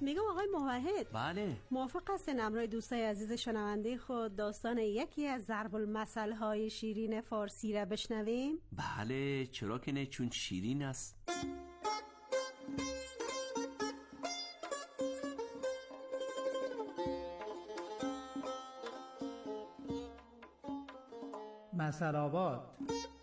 میگم آقای موحد. بله. موافق هستین امروی دوستای عزیز شنونده خود داستان یکی از ضرب المثل های شیرین فارسی را بشنویم؟ بله چرا که نه، چون شیرین است. مثل آباد.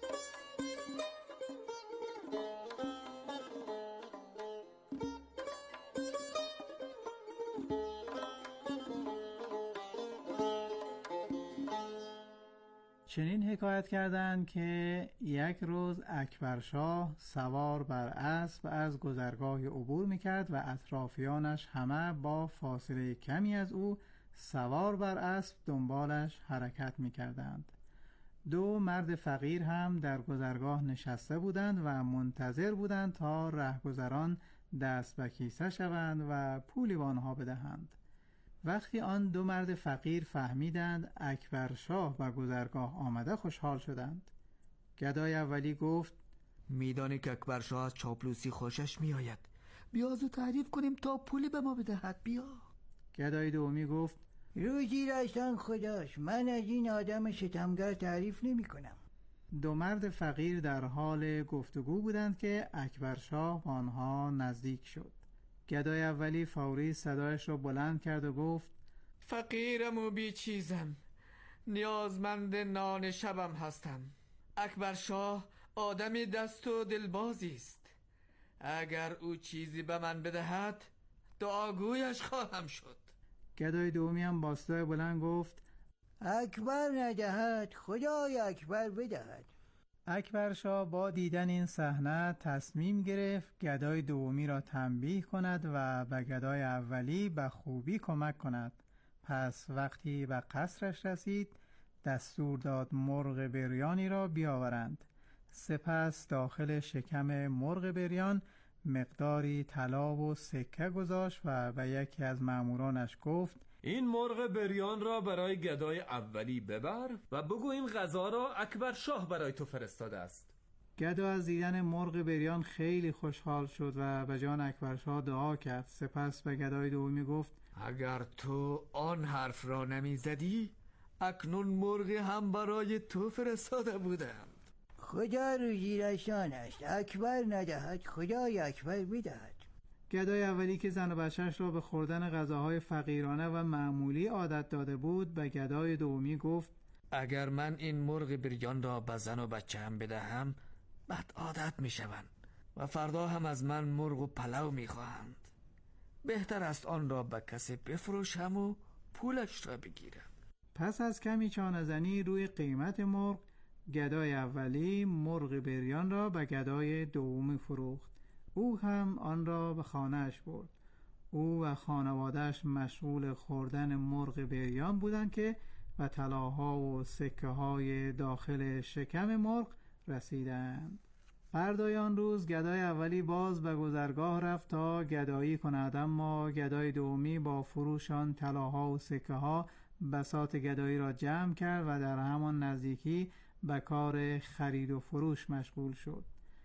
چنین حکایت کردند که یک روز اکبرشاه سوار بر اسب از گذرگاهی عبور میکرد و اطرافیانش همه با فاصله کمی از او سوار بر اسب دنبالش حرکت میکردند. دو مرد فقیر هم در گذرگاه نشسته بودند و منتظر بودند تا رهگذران دست به کیسه شوند و پولی به آنها بدهند. وقتی آن دو مرد فقیر فهمیدند اکبرشاه به گذرگاه آمده خوشحال شدند. گدای اولی گفت: میدانی که اکبرشاه از چاپلوسی خوشش میآید، بیا زود تعریف کنیم تا پولی به ما بدهد. بیا. گدای دومی گفت: روزی رسان خداش، من از این آدم ستمگر تعریف نمی کنم. دو مرد فقیر در حال گفتگو بودند که اکبرشاه با آنها نزدیک شد. گدای اولی فوری صدایش را بلند کرد و گفت: فقیرم و بیچیزم، نیازمند نان شبم هستم. اکبرشاه آدمی دست و دلبازی است، اگر او چیزی به من بدهد دعاگویش خواهم شد. گدای دومی هم با صدای بلند گفت: اکبر ندهد خدای اکبر بدهد. اکبرشاه با دیدن این صحنه تصمیم گرفت گدای دومی را تنبیه کند و به گدای اولی به خوبی کمک کند. پس وقتی به قصرش رسید دستور داد مرغ بریانی را بیاورند. سپس داخل شکم مرغ بریان مقداری طلا و سکه گذاشت و به یکی از مامورانش گفت: این مرغ بریان را برای گدای اولی ببر و بگو این غذا را اکبرشاه برای تو فرستاده است. گدا از دیدن مرغ بریان خیلی خوشحال شد و به جان اکبرشاه دعا کرد. سپس به گدای دومی گفت: اگر تو آن حرف را نمی زدی اکنون مرغ هم برای تو فرستاده بودم. خدا روزی رسان است، اکبر ندهد خدای اکبر بدهد. گدای اولی که زن و بچه‌اش را به خوردن غذاهای فقیرانه و معمولی عادت داده بود به گدای دومی گفت: اگر من این مرغ بریان را به زن و بچه هم بدهم بعد عادت می شوند و فردا هم از من مرغ و پلو می خواهند. بهتر است آن را به کسی بفروشم و پولش را بگیرم. پس از کمی چانه زنی روی قیمت مرغ، گدای اولی مرغ بریان را به گدای دومی فروخت. او هم آن را به خانه‌اش برد. او و خانواده‌اش مشغول خوردن مرغ بریان بودند که به طلاها و سکه های داخل شکم مرغ رسیدند. فردای آن روز گدای اولی باز به گذرگاه رفت تا گدایی کند، اما گدای دومی با فروش آن طلاها و سکه ها بساط گدایی را جمع کرد و در همان نزدیکی به کار خرید و فروش مشغول شد.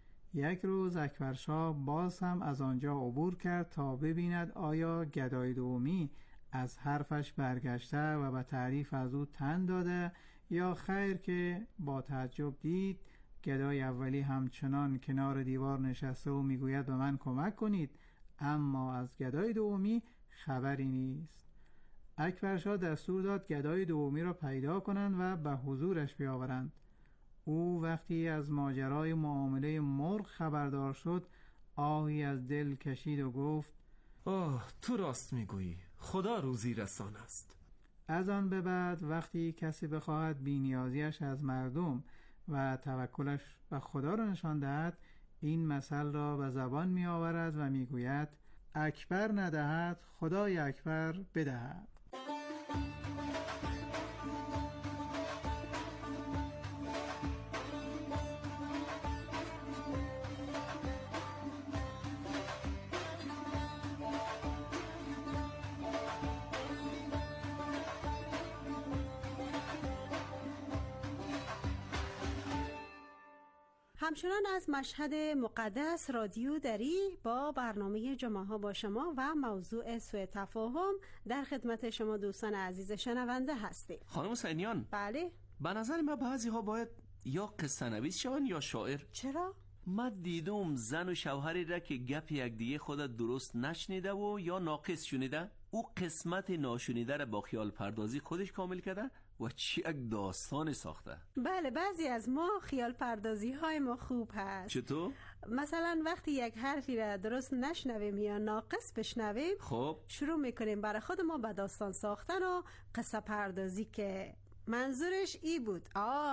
یک روز اکبرشاه باز هم از آنجا عبور کرد تا ببیند آیا گدای دومی از حرفش برگشته و به تعریف از او تن داده یا خیر، که با تعجب دید گدای اولی همچنان کنار دیوار نشسته و میگوید به من کمک کنید، اما از گدای دومی خبری نیست. اکبرشاه دستور داد گدای دومی را پیدا کنند و به حضورش بیاورند. او وقتی از ماجرای معامله مرغ خبردار شد آهی از دل کشید و گفت: تو راست میگویی، خدا روزی رسان است. از آن به بعد وقتی کسی بخواهد بی‌نیازیش از مردم و توکلش به خدا را نشان دهد، این مثل را به زبان می آورد و می گوید: اکبر ندهد خدای اکبر بدهد. همچنان از مشهد مقدس رادیو دری با برنامه جمعه ها با شما و موضوع سوء تفاهم در خدمت شما دوستان عزیز شنونده هستیم. خانم حسینیان، بله. به نظر من بعضی ها باید یا قصه نویس شون یا شاعر. چرا؟ من دیدم زن و شوهری را که گپ یک دیگه خود درست نشنیده و یا ناقص شنیده، او قسمت ناشنیده را با خیال پردازی خودش کامل کرده و چی یک داستان ساخته. بله، بعضی از ما خیال پردازی های ما خوب هست. چطور؟ مثلا وقتی یک حرفی را درست نشنویم یا ناقص بشنویم، خب شروع میکنیم برای خود ما به داستان ساختن و قصه پردازی که منظورش ای بود،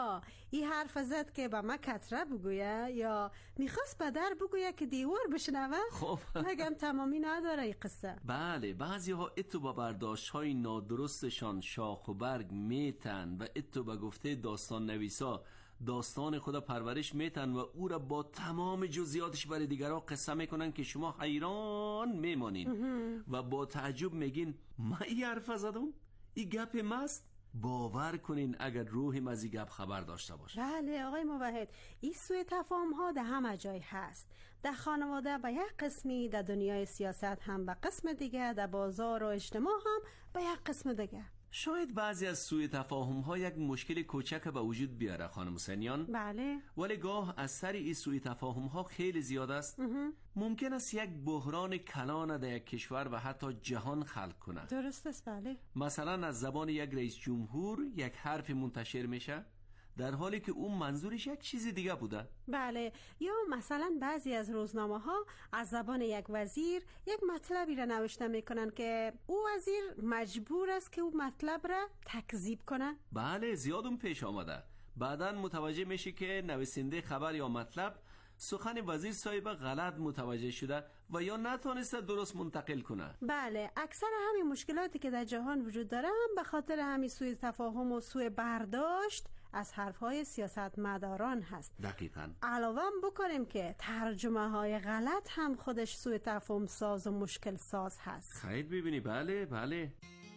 ای حرف زد که به ما کتره بگویه یا میخواست به در بگویه که دیوار بشنوه. خب مگم تمامی نداره ای قصه. بله، بعضی ها اتو با برداشت های نادرستشان شاخ و برگ میتن و اتو با گفته داستان نویسا داستان خدا پرورش میتن و او را با تمام جزئیاتش برای دیگرها قصه میکنن که شما حیران میمانین و با تعجب میگین من این حرف زدم؟ این گپ ماست؟ باور کنین اگر روحیم از این گپ خبر داشته باشه. بله آقای موحد، این سوء تفاهم ها در همه جای هست. در خانواده به یک قسمی، در دنیای سیاست هم به قسم دیگه، در بازار و اجتماع هم به یک قسم دیگه. شاید بعضی از سوء تفاهم ها یک مشکل کوچک به وجود بیاره خانم حسینیان. بله. ولی گاه اثر این سوء تفاهم ها خیلی زیاد است. ممکن است یک بحران کلان در یک کشور و حتی جهان خلق کنه. درست است. بله. مثلا از زبان یک رئیس جمهور یک حرف منتشر میشه در حالی که اون منظورش یک چیز دیگه بوده. بله، یا مثلا بعضی از روزنامه ها از زبان یک وزیر یک مطلبی را نوشته میکنن که او وزیر مجبور است که او مطلب را تکذیب کنه. بله، زیادم پیش آمده. بعداً متوجه میشه که نویسنده خبر یا مطلب سخن وزیر صاحب غلط متوجه شده و یا نتونسته درست منتقل کنه. بله، اکثر همین مشکلاتی که در جهان وجود داره هم به خاطر همین سوء تفاهم و سوء برداشت از حرفهای سیاستمداران هست. دقیقاً. علاوه بکنیم که ترجمه های غلط هم خودش سوء تفاهم ساز و مشکل ساز هست. خیلی ببینی. بله بله.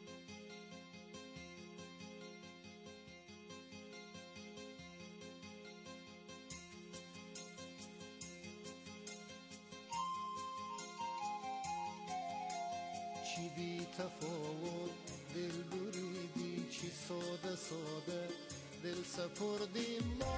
چی بی تفاوت دل بریدی، چی ساده ساده دل سپردیم ما.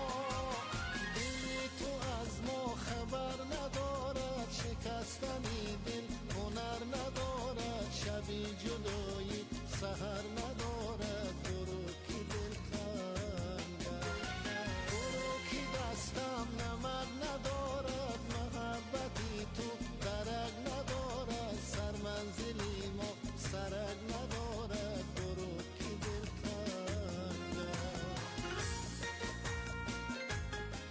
دل تو از ما خبر ندارد، شکستنی دل هنر ندارد، شبی جدایی سحر ندارد. برو کی دل تنگم، برو کی دستم نمک ندارد، محبتی تو درک ندارد، سر منزلی ما سرک ندارد. برو کی دل تنگم.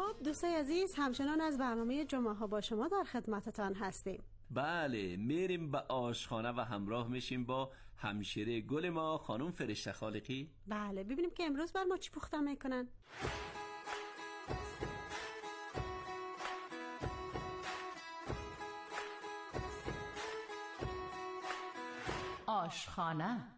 خب دوستای عزیز، همچنان از برنامه جمعه ها با شما در خدمتتان هستیم. بله، میریم به آشخانه و همراه میشیم با همشیره گل ما خانم فرشته خالقی. بله، ببینیم که امروز بر ما چی پخته میکنن. آشخانه.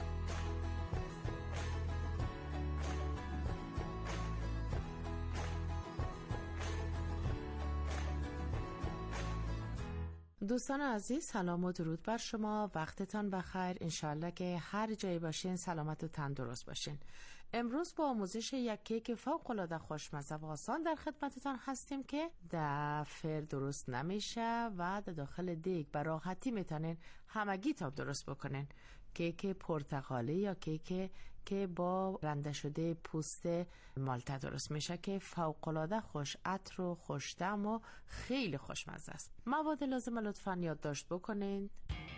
دوستان عزیز، سلام و درود بر شما. وقتتان بخیر. انشالله که هر جایی باشین سلامت و تندرست باشین. امروز با آموزش یک کیک فوق‌العاده خوشمزه و آسان در خدمتتان هستیم که دفر درست نمیشه و در داخل دیگ به راحتی میتونین همگی تا درست بکنین. کیک پرتقالی یا کیک که با رنده شده پوست مالته درست میشه که فوق‌العاده خوش عطر و خوش طعم و خیلی خوشمزه است. مواد لازم لطفاً یادداشت بکنین.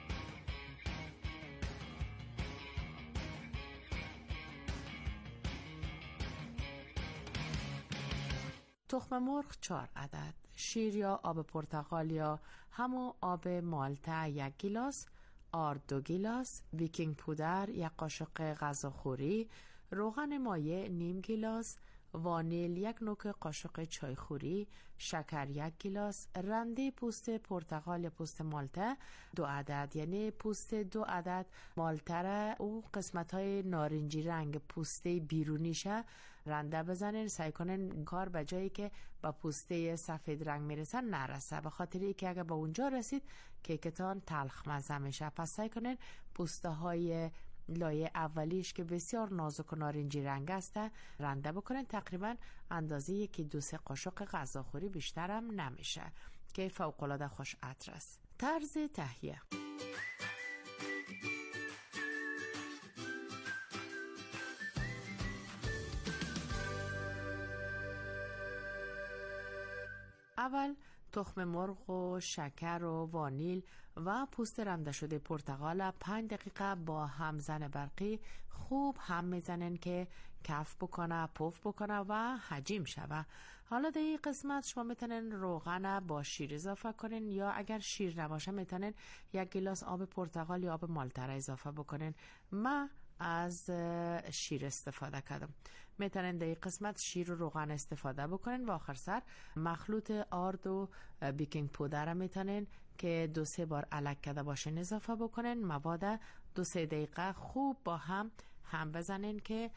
تخم مرغ 4 عدد، شیر یا آب پرتقال یا همون آب مالته 1 گیلاس، آرد 2 گیلاس، بیکینگ پودر 1 قاشق غذاخوری، روغن مایع نیم گیلاس، وانیل 1 نوک قاشق چایخوری، شکر 1 گیلاس، رنده پوست پرتقال یا پوست مالته 2 عدد، یعنی پوست 2 عدد مالته را او قسمت های نارنجی رنگ پوسته بیرونیشه رنده بزنین. سعی کنین کار به جایی که با پوسته سفید رنگ میرسن نرسه، به خاطر اینکه اگه با اونجا رسید کیکتان تلخ مزه میشه. پس سعی کنین پوسته های لایه اولیش که بسیار نازک و نارنجی رنگ است رنده بکنین. تقریبا اندازه 1-2 قاشق غذاخوری، بیشترم نمیشه، که فوق‌العاده خوش عطر است. طرز تهیه: اول تخم مرغ و شکر و وانیل و پوست رنده شده پرتقال 5 دقیقه با همزن برقی خوب هم میزنن که کف بکنه، پف بکنه و حجیم شوه. حالا در این قسمت شما میتونن روغن با شیر اضافه کنین، یا اگر شیر نباشه میتونن 1 گیلاس آب پرتقال یا آب مالته را اضافه بکنین. من از شیر استفاده کردم. میتونن در این قسمت شیر و روغن استفاده بکنن و آخر سر مخلوط آرد و بیکینگ پودر میتونن که 2-3 بار الک کرده باشین اضافه بکنن. مواد 2-3 دقیقه خوب با هم بزنین که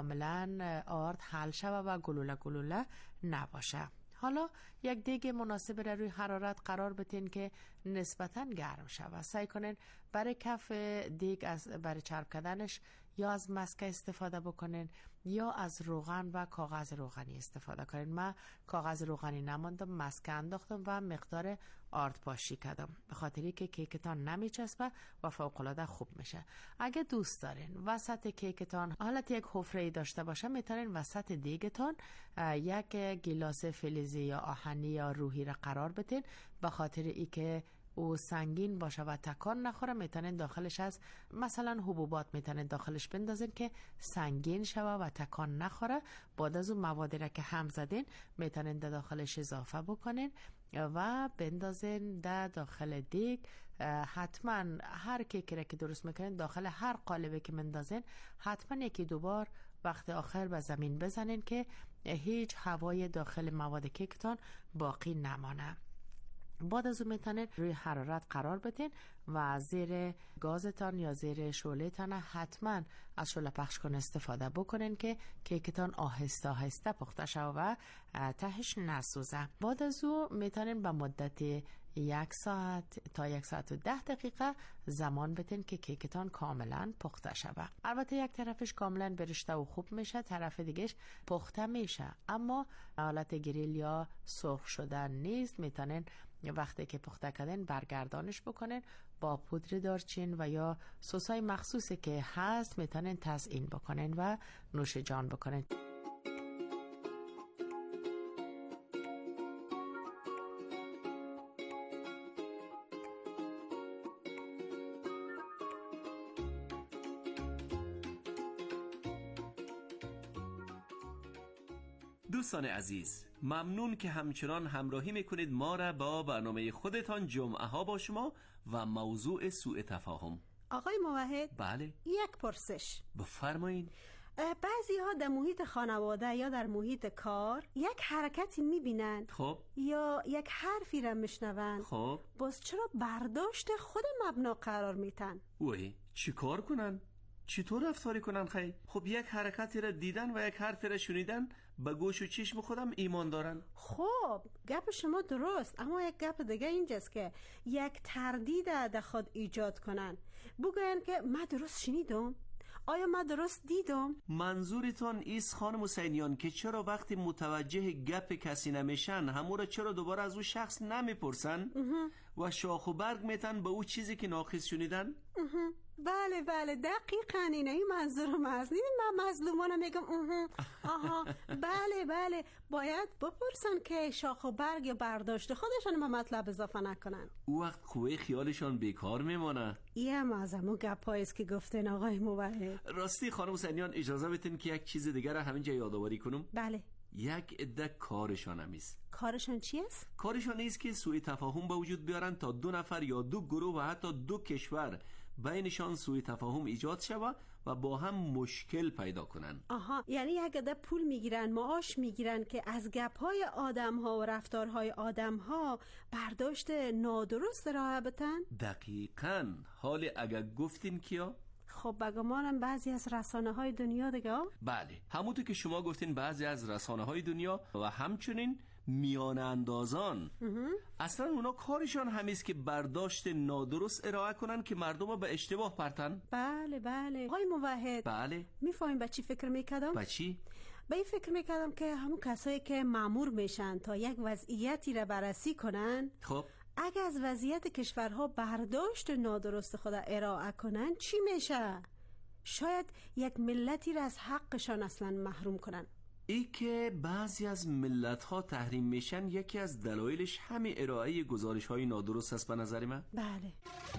کاملا آرد حل شوه و گلوله نباشه. حالا یک دیگ مناسب را روی حرارت قرار بدین که نسبتاً گرم شود. سعی کنین برای کف دیگ برای چرب کردنش یا از مسکه استفاده بکنین یا از روغن و کاغذ روغنی استفاده کنین. من کاغذ روغنی نماندم، مسکه انداختم و مقدار آرد پاشی کردم، به خاطری که کیکتان نمیچسبه و فوق‌العاده خوب میشه. اگه دوست دارین وسط کیکتان حالت یک حفره داشته باشه، میتونین وسط دیگتان 1 گیلاس فلزی یا آهنی یا روحی را قرار بدین، به خاطر ای که او سنگین باشه و تکان نخوره. میتونین داخلش از مثلا حبوبات میتونین داخلش بندازین که سنگین شوه و تکان نخوره. بعد از اون موادی را که هم زدین میتونین در داخلش اضافه بکنین و بندازین در داخل دیگ. حتما هر کیکی را که درست میکنین داخل هر قالبی که مندازین حتما 1-2 بار وقت آخر به زمین بزنین که هیچ هوای داخل مواد کیکتان باقی نمانه. بعد از اون میتونین روی حرارت قرار بدین و زیر گازتان یا زیر شعله‌تان حتما از شعله پخش کن استفاده بکنین که کیکتان آهسته آهسته پخته شود و تهش نسوزه. بعد از اون میتونین به مدت 1 ساعت تا 1 ساعت و 10 دقیقه زمان بدین که کیکتان کاملا پخته شود. البته یک طرفش کاملا برشته و خوب میشه، طرف دیگهش پخته میشه، اما حالت گریل یا سرخ شدن نیست. میتونین وقتی که پخته کردن برگردانش بکنین، با پودر دارچین و یا سسای مخصوصی که هست میتونین تزیین بکنین و نوش جان بکنین. دوستان عزیز، ممنون که همچنان همراهی میکنید ما را با برنامه خودتان جمعه ها با شما و موضوع سوء تفاهم. آقای موحد، بله، یک پرسش. بفرمایید. بعضی ها در محیط خانواده یا در محیط کار یک حرکتی میبینند، خب، یا یک حرفی را میشنوند، خب، باز چرا برداشت خود مبنا قرار میتن؟ وای، چی کار کنن؟ چطور رفتاری کنن خیلی؟ خب یک حرکتی را دیدن و یک حرفی را شنیدن، به گوش و چشم خودم ایمان دارن. خب گپ شما درست، اما یک گپ دیگه اینجاست که یک تردید در خود ایجاد کنن، بگوین که من درست شنیدم، آیا من درست دیدم؟ منظورتان ایست خانم حسینیان که چرا وقتی متوجه گپ کسی نمیشن همون را چرا دوباره از او شخص نمیپرسن و شاخ و برگ میتن به او چیزی که ناقص شنیدن؟ بله بله، دقیقاً اینه، این منظورم هست. من مظلومانه میگم آها بله بله، باید بپرسن که شاخ و برگ یا برداشت خودشان به مطلب اضافه نکنن. او وقت قوه خیالشان بیکار میمانه. این از همون گپاییست که گفتن آقای موحد. راستی خانم حسینیان، اجازه بدین که یک چیز دیگر را همینجا یادآوری کنم. بله. یک عده کارشان همیست. کارشان چی است؟ کارشان نیست که سوء تفاهم به وجود بیارن تا دو نفر یا دو گروه و حتی دو کشور بینشان سوء تفاهم ایجاد شود و با هم مشکل پیدا کنن. آها، یعنی یک عده پول میگیرن، معاش میگیرن که از گپ‌های آدم‌ها و رفتارهای آدم‌ها برداشت نادرست ارائه بدن؟ دقیقاً. حال اگر گفتین کیا؟ خب بگمانم بعضی از رسانه‌های دنیا دیگه. بله، همونطور که شما گفتین بعضی از رسانه‌های دنیا و همچنین میانه اندازان. اصلا اونا کارشان همیست که برداشت نادرست ارائه کنن که مردم رو به اشتباه پرتن. بله بله. آقای موحد، بله. میفهمین به چی فکر میکردم؟ به چی؟ به این فکر میکردم که همون کسایی که مأمور میشن تا یک وضعیتی را بررسی کنن، خب اگه از وضعیت کشورها برداشت نادرست خود ارائه کنن چی میشه؟ شاید یک ملتی را از حقشان اصلا محروم کنن. ای که بعضی از ملت‌ها تحریم میشن یکی از دلایلش همین ارائه گزارش‌های نادرست است به نظر من. بله.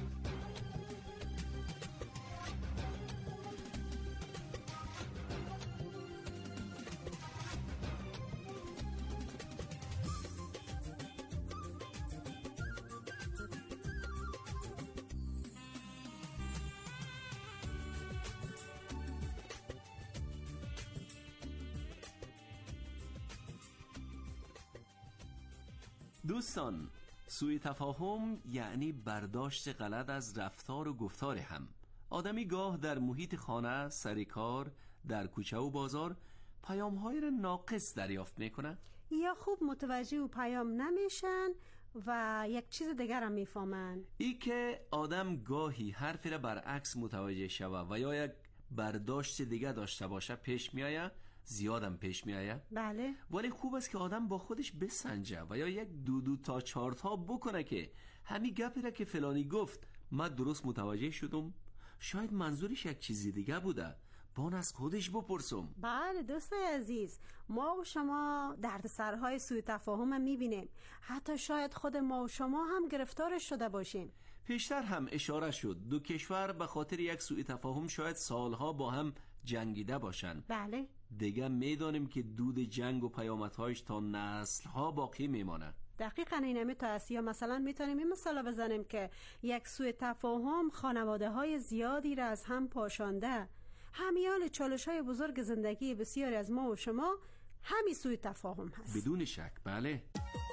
دوستان، سوء تفاهم یعنی برداشت غلط از رفتار و گفتار هم. آدمی گاه در محیط خانه، سر کار، در کوچه و بازار پیام‌های را ناقص دریافت میکنه یا خوب متوجه و پیام نمیشن و یک چیز دیگر هم میفهمن. ای که آدم گاهی حرفی را برعکس متوجه شود و یا یک برداشت دیگه داشته باشه پیش میآید، زیادم پیش میآید. بله. ولی خوب است که آدم با خودش بسنجه و یا یک دو تا چهار تا بکنه که همین گپی را که فلانی گفت من درست متوجه شدم، شاید منظورش یک چیزی دیگه بوده، بان از خودش بپرسم. بله دوستای عزیز، ما و شما دردسرهای سوء تفاهم میبینیم، حتی شاید خود ما و شما هم گرفتارش شده باشیم. پیشتر هم اشاره شد دو کشور به خاطر یک سوء تفاهم شاید سالها با هم جنگیده باشن. بله. دیگه میدانیم که دود جنگ و پیامدهایش تا نسلها باقی میمانه. دقیقاً اینمی تا است. یا مثلا میتونیم این مثال بزنیم که یک سوء تفاهم خانواده های زیادی را از هم پاشانده. همیال چالش های بزرگ زندگی بسیاری از ما و شما همین سوء تفاهم هست. بدون شک. بله.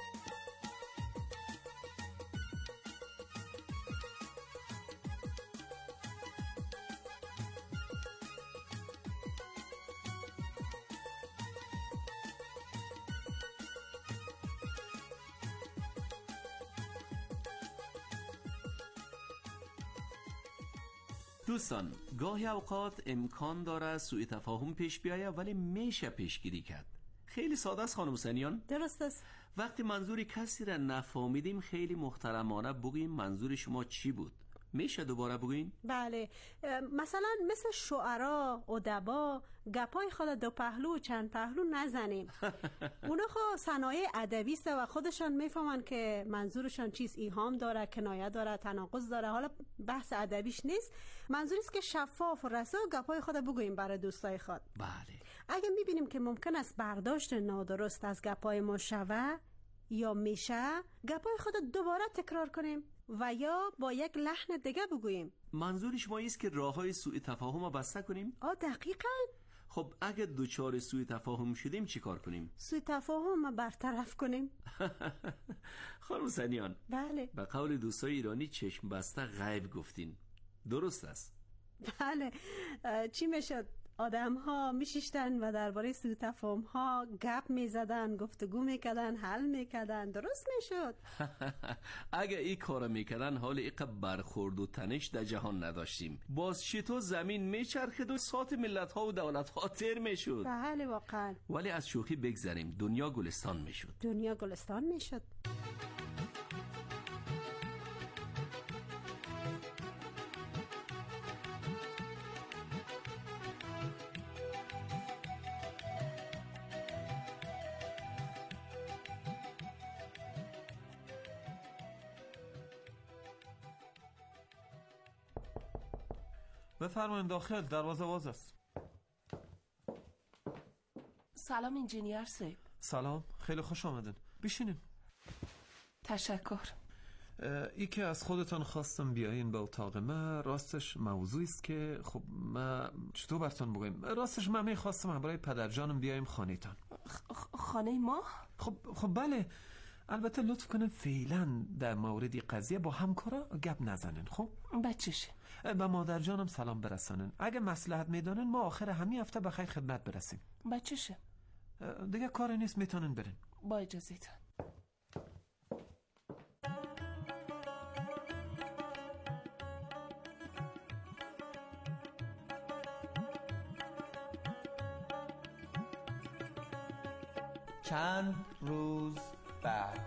دوستان، گاهی اوقات امکان داره سوء تفاهم پیش بیاید ولی میشه پیشگیری کرد. خیلی ساده است خانم حسینیان. درست است. وقتی منظور کسی را نفهمیدیم خیلی محترمانه بگیم منظور شما چی بود. میشه دوباره بگین؟ بله. مثلا مثل شعرا، ادبا گپای خود دو پهلو و چند پهلو نزنیم. اونا خب صنایع ادبی است و خودشان میفهمن که منظورشان چیست، ایهام داره، کنایه داره، تناقض داره. حالا بحث ادبیش نیست، منظوری است که شفاف و رسا گپای خود بگوییم برای دوستای خود. بله. اگه میبینیم که ممکن است برداشت نادرست از گپای ما شوه یا میشه، گپای خود دوباره تکرار کنیم و یا با یک لحن دیگه بگوییم. منظور شما است که راههای سوء تفاهم رو بسته کنیم؟ دقیقاً. خب اگه دوچار سوء تفاهم شدیم چی کار کنیم؟ سوء تفاهم برطرف کنیم. خانم سنیان، بله. به قول دوستای ایرانی چشم بسته غیب گفتین، درست است؟ بله. چی میشد؟ آدم ها میشیشتن و درباره سوء تفاهم ها گپ میزدن، گفتگو میکردن، حل میکردن. درست میشد. اگه این کار میکردن حال ایقا برخورد و تنش در جهان نداشتیم. باز چطور زمین میچرخد و سات ملت ها و دولت ها تر میشد. بله واقعا. ولی از شوخی بگذریم، دنیا گلستان میشد. دنیا گلستان میشد. بفرمایید داخل، دروازه باز است. سلام انجینیر صاحب. سلام، خیلی خوش آمدین. بشینین. تشکر. ای که از خودتان خواستم بیاین به اتاق ما، راستش موضوعی است که خب ما چطور براتون بگویم، راستش من میخواستم برای پدرجانم بیایم خانه‌تان. خانه ما؟ خب بله، البته لطف کنین فعلا در مورد قضیه با همکارا گپ نزنین. خب بچشه. به مادر جانم سلام برسانن. اگه مصلحت میدانن ما آخر همین هفته بخیر خدمت برسیم. بچشه. دیگه کاری نیست، میتونن برین. با اجازهتون. چند روز بعد.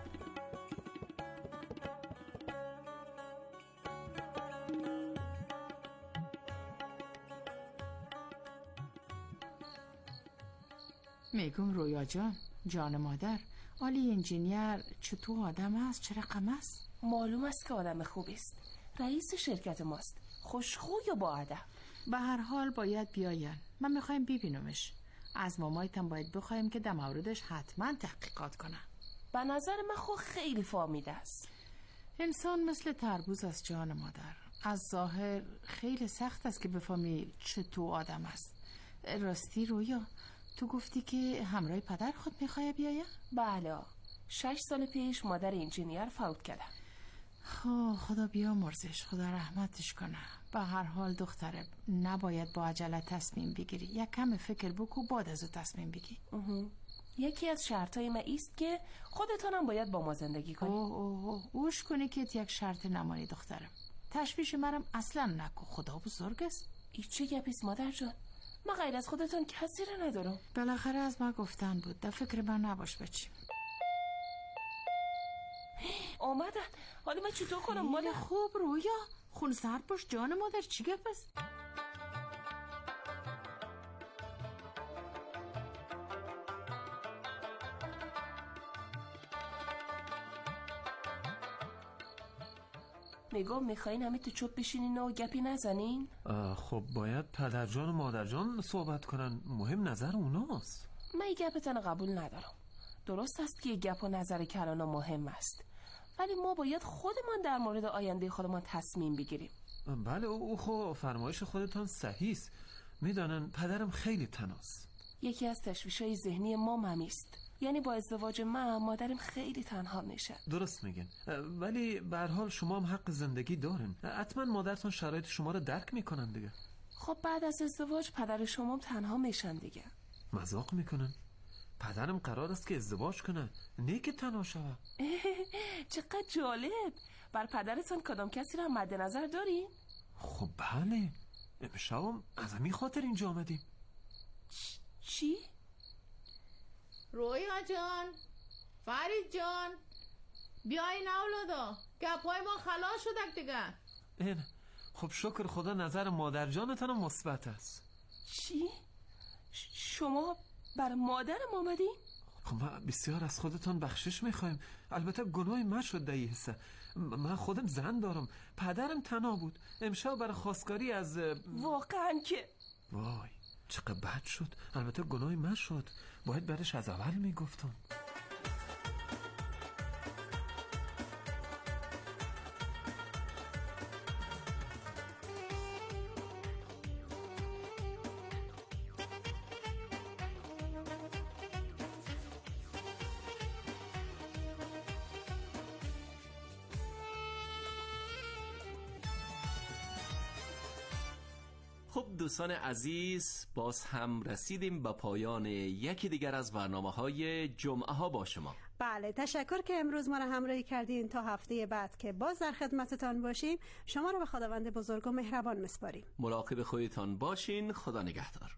میگم رویا جان، جان مادر، آلی انجینیر چطور آدم است؟ چه رقم است؟ معلوم است که آدم خوبی است. رئیس شرکت ماست، خوشخوی و با ادب. به هر حال باید بیاین، من میخوایم ببینمش. از مامایتم باید بخوایم که در موردش حتما تحقیقات کنه. به نظر من خود خیلی فهمیده است. انسان مثل تربوز است جان مادر، از ظاهر خیلی سخت است که بفهمی چطور آدم است. راستی رویا، تو گفتی که همراه پدر خود میخوای بیایه؟ بله، 6 سال پیش مادر انجینیر فوت کرده. خدا بیامرزش، خدا رحمتش کنه. به هر حال دخترم نباید با عجله تصمیم بگیری، یک کم فکر بکو بعد از او تصمیم بگی. یکی از شرطای ما ایست که خودتانم باید با ما زندگی کنی. اوش کنی که یک شرط نمانی دخترم. تشویش مرم اصلا نکو، خدا بزرگ است. ای چه گپیست مادر جان؟ من غیر از خودتون کسی رو ندارم. بالاخره از ما گفتن بود، در فکر من نباش بچیم. آمدن، حالا من چطور کنم مادر؟ خوب رویا، خون سرد باش جان مادر، چی گپ است؟ میگم میخواین همه تو چوب بشینین و گپی نزنین؟ خب باید پدرجان و مادرجان صحبت کنن، مهم نظر اوناست. من این گپتن قبول ندارم. درست است که گپ و نظر کلانا مهم است، ولی ما باید خودمان در مورد آینده خودمان تصمیم بگیریم. بله، او خب فرمایش خودتان صحیح است. میدانن پدرم خیلی تناست. یکی از تشویش‌های ذهنی ما ممیست، یعنی با ازدواج من مادرم خیلی تنها میشه. درست میگن، ولی به هر حال شما هم حق زندگی دارین. حتما مادرتون شرایط شما رو درک میکنن دیگه. خب بعد از ازدواج پدر شما هم تنها میشن دیگه. مذاق میکنن؟ پدرم قرار است که ازدواج کنه، نه که تنها شوه. چقدر جالب. بر پدرتون کدام کسی رو مد نظر دارین؟ خب بله، امشب از همین خاطر اینجا آمدیم. چی؟ رویا جان، فرید جان، بیاین اولادا، گپای ما خلاص شدک دیگه. این خب شکر خدا نظر مادر جانتان مثبت است. چی؟ شما بر مادرم آمدین؟ خب ما بسیار از خودتان بخشش میخوایم. البته گناه من شد در این حصه. من خودم زن دارم، پدرم تنها بود. امشب برای خواستگاری از واقعا که وای، چقدر بد شد. البته گناهی من شد، باید بعدش از اول میگفتم. خب دوستان عزیز، باز هم رسیدیم به پایان یکی دیگر از برنامه‌های جمعه ها با شما. بله، تشکر که امروز ما را همراهی کردین. تا هفته بعد که باز در خدمتتان باشیم، شما را به خداوند بزرگ و مهربان میسپاریم. مراقب خودتان باشین. خدا نگهدار.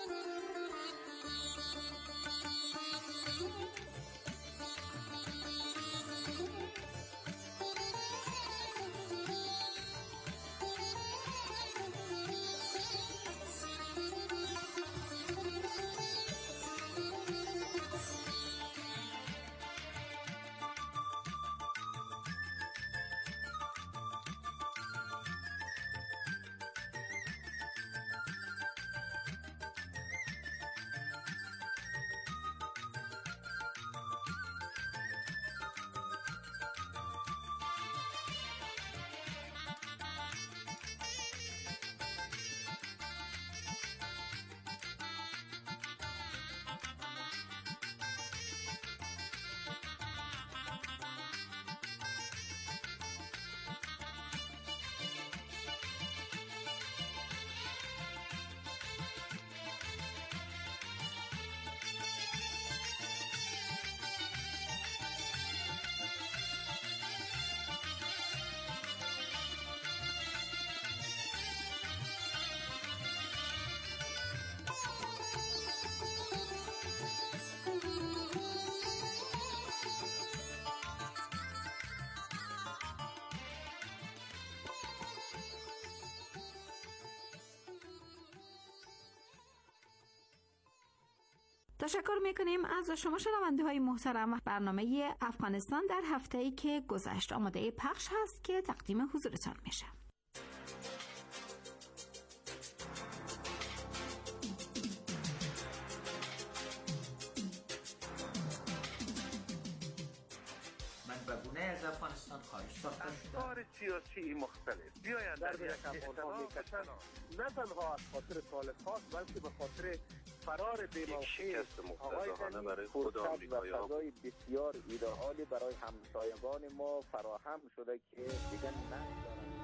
تشکر میکنیم از شما شنونده های محترم. برنامه افغانستان در هفته‌ای که گذشت آماده پخش هست که تقدیم حضورتان میشه. من بگونه از افغانستان خارج ساختم افکار سیاسی مختلف بیاید در یک احترام میکشن، نه تنها از خاطر طالب‌ها بلکه به خاطر فرار بی‌موقع آقای برای خود آمریکایی‌ها. فضای بسیار ایدئالی برای همسایگان ما فراهم شده که دیگر ندارند.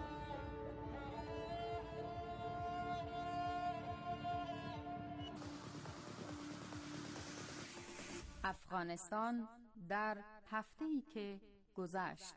افغانستان در هفته‌ای که گذشت.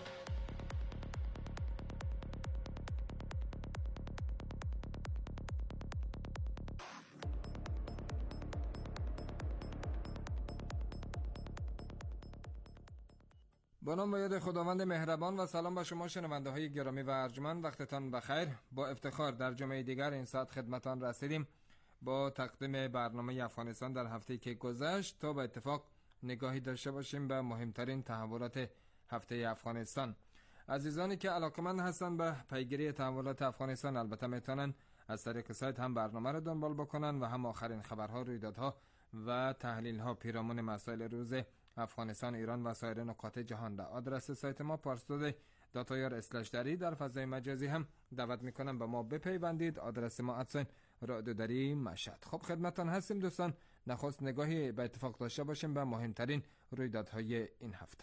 با نام و یاد خداوند مهربان و سلام به شما شنونده های گرامی و ارجمند. وقتتان بخیر. با افتخار در جمعه دیگر این ساعت خدمتان رسیدیم با تقدیم برنامه افغانستان در هفته‌ای که گذشت تا به اتفاق نگاهی داشته باشیم به مهمترین تحولات هفته افغانستان. عزیزانی که علاقمند هستند به پیگیری تحولات افغانستان البته میتونن از طریق سایت هم برنامه رو دنبال بکنن و هم آخرین خبرها، رویدادها و تحلیل‌ها پیرامون مسائل روز افغانستان، ایران و سایر نقاط جهان را. آدرس سایت ما parstoday.ir/dari در فضای مجازی هم دعوت میکنم به ما بپیوندید. آدرس ما @رادیودری مشهد. خب خدمتتان هستیم دوستان. نخست نگاهی به اتفاق داشته باشیم به مهمترین رویدادهای این هفته.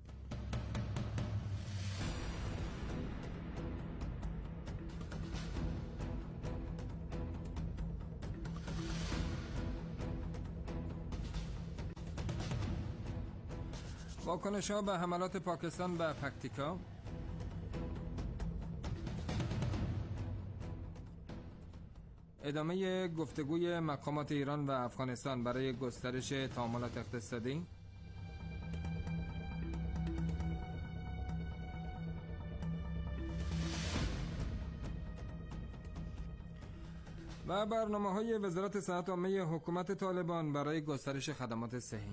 واکنش‌ها به حملات پاکستان به پکتیکا، ادامه گفتگوی مقامات ایران و افغانستان برای گسترش تعاملات اقتصادی، و برنامه‌های وزارت صحت عامه حکومت طالبان برای گسترش خدمات صحی.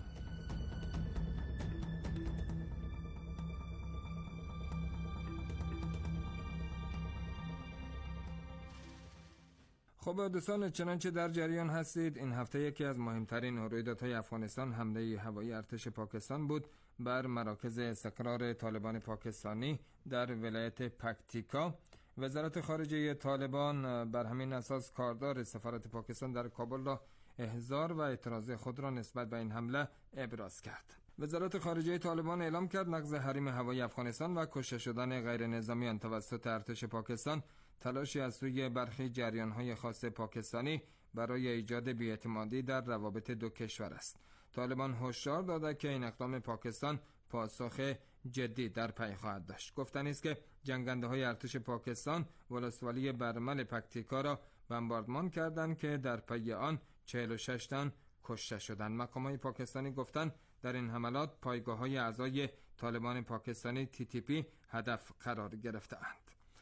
خب دوستان، چنانچه در جریان هستید، این هفته یکی از مهمترین رویدادهای افغانستان حمله هوایی ارتش پاکستان بود بر مراکز استقرار طالبان پاکستانی در ولایت پکتیکا. وزارت خارجه طالبان بر همین اساس کاردار سفارت پاکستان در کابل را احضار و اعتراض خود را نسبت به این حمله ابراز کرد. وزارت خارجه طالبان اعلام کرد نقض حریم هوایی افغانستان و کشته شدن غیر نظامیان توسط ارتش پاکستان تلاشی از سوی برخی جریان‌های خاص پاکستانی برای ایجاد بی‌اعتمادی در روابط دو کشور است. طالبان هشدار داده که این اقدام پاکستان پاسخ جدی در پی خواهد داشت. گفتنی است که جنگنده‌های ارتش پاکستان ولسوالی برمل پکتیکا را بمباردمان کردند که در پی آن 46 تن کشته شدند. مقامات پاکستانی گفتند در این حملات پایگاه‌های اعضای طالبان پاکستانی TTP هدف قرار گرفته‌اند.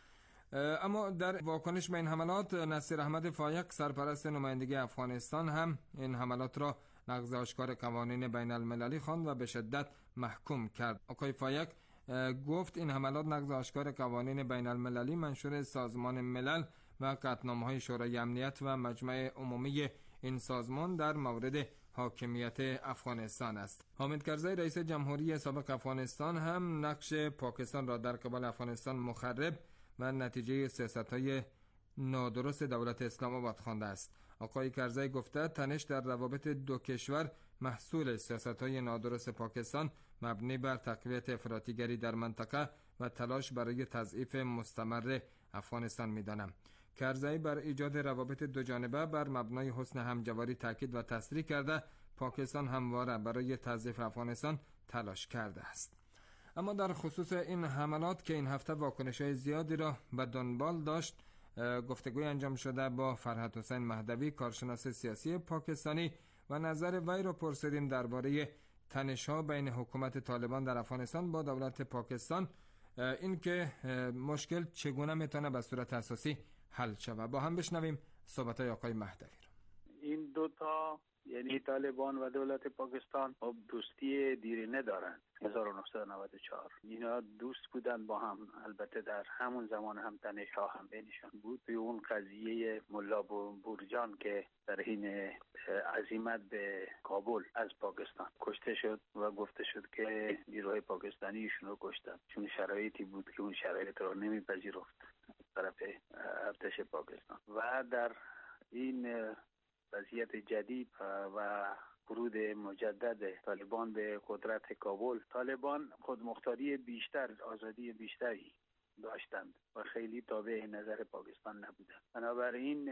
اما در واکنش به این حملات، نصیر احمد فایق سرپرست نمایندگی افغانستان هم این حملات را نقض آشکار قوانین بین المللی خواند و به شدت محکوم کرد. آقای فایق گفت این حملات نقض آشکار قوانین بین المللی منشور سازمان ملل و قطعنامه‌های شورای امنیت و مجمع عمومی این سازمان در مورد حاکمیت افغانستان است. حامد کرزی رئیس جمهوری سابق افغانستان هم نقش پاکستان را در قبال افغانستان مخرب و نتیجه سیاست‌های نادرست دولت اسلام آباد خوانده است. آقای کرزی گفته تنش در روابط دو کشور محصول سیاست‌های نادرست پاکستان مبنی بر تقویت افراطیگری در منطقه و تلاش برای تضعیف مستمر افغانستان می‌دانم. کرزی بر ایجاد روابط دو جانبه بر مبنای حسن همجواری تاکید و تصریح کرده پاکستان همواره برای تضعیف افغانستان تلاش کرده است. اما در خصوص این حملات که این هفته واکنش‌های زیادی را به دنبال داشت، گفتگوی انجام شده با فرحت حسین مهدوی، کارشناس سیاسی پاکستانی، و نظر وی را پرسیدیم درباره تنش‌ها بین حکومت طالبان در افغانستان با دولت پاکستان، اینکه مشکل چگونه میتونه به صورت اساسی حل شود. با هم بشنویم صحبت‌های آقای مهدوی را. این دوتا یعنی طالبان و دولت پاکستان دوستی دیرینه دارند. 1994 اینا دوست بودن با هم. البته در همون زمان هم تنش‌ها هم بینشان بود. به اون قضیه ملا بورجان که در حین عزیمت به کابل از پاکستان کشته شد و گفته شد که نیروهای پاکستانی ایشونو کشتن چون شرایطی بود که اون شرایط رو نمیپذیرفت طرف ارتش پاکستان. و در این وضعیت جدید و ورود مجدد طالبان به قدرت کابل، طالبان خودمختاری بیشتر، آزادی بیشتری داشتند و خیلی تابع نظر پاکستان نبودند. بنابراین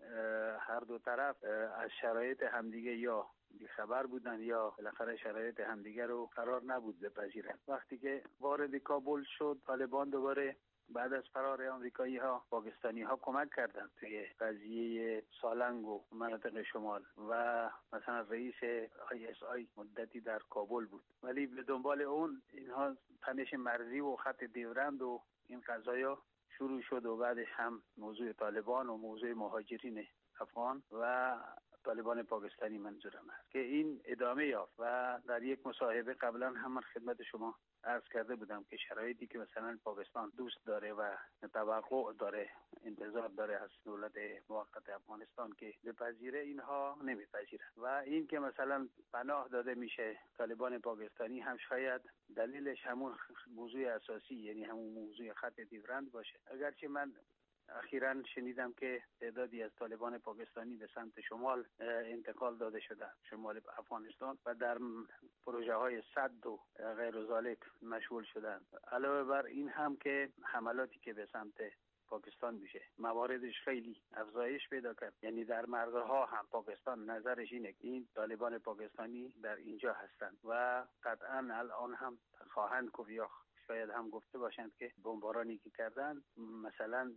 هر دو طرف از شرایط همدیگه یا بیخبر بودند یا بالاخره شرایط همدیگه رو قرار نبود بپذیرند. وقتی که وارد کابل شد، طالبان دوباره بعد از فرار آمریکایی ها پاکستانی ها کمک کردند توی قضیه سالنگ و مناطق شمال و مثلا رئیس ISI مدتی در کابل بود، ولی به دنبال اون اینها تنش مرزی و خط دیورند و این قضایا شروع شد و بعدش هم موضوع طالبان و موضوع مهاجرین افغان و طالبان پاکستانی منظورم است که این ادامه یافت. و در یک مصاحبه قبلا هم من خدمت شما عرض کرده بودم که شرایطی که مثلا پاکستان دوست داره و توقع داره، انتظار داره از دولت موقت افغانستان که بپذیره، اینها نمیپذیرن. و این که مثلا پناه داده میشه طالبان پاکستانی هم شاید دلیلش همون موضوع اساسی، یعنی همون موضوع خط دیورند باشه. اگرچه من اخیراً شنیدم که تعدادی از طالبان پاکستانی به سمت شمال انتقال داده شده، شمال افغانستان، و در پروژه های سد و غیر ذالک مشغول شدند. علاوه بر این هم که حملاتی که به سمت پاکستان میشه مواردش خیلی افزایش پیدا کرد. یعنی در مرزها هم پاکستان نظرش اینه که این طالبان پاکستانی در اینجا هستند و قطعاً الان هم خواهند گفت یا شاید هم گفته باشند که بمبارانی که کردن مثلا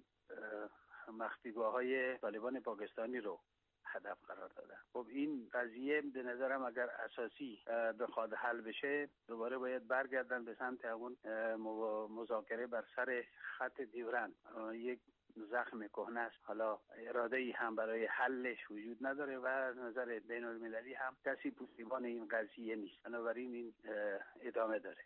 مخفیگاه‌های طالبان پاکستانی رو هدف قرار دادن. خب این قضیه به نظرم اگر اساسی بخواد حل بشه، دوباره باید برگردن به سمت اون مذاکره بر سر خط دیورند. یک زخم کهنه است. حالا اراده ای هم برای حلش وجود نداره و نظر بین المللی هم کسی پشتیبان این قضیه نیست. بنابراین این ادامه داره.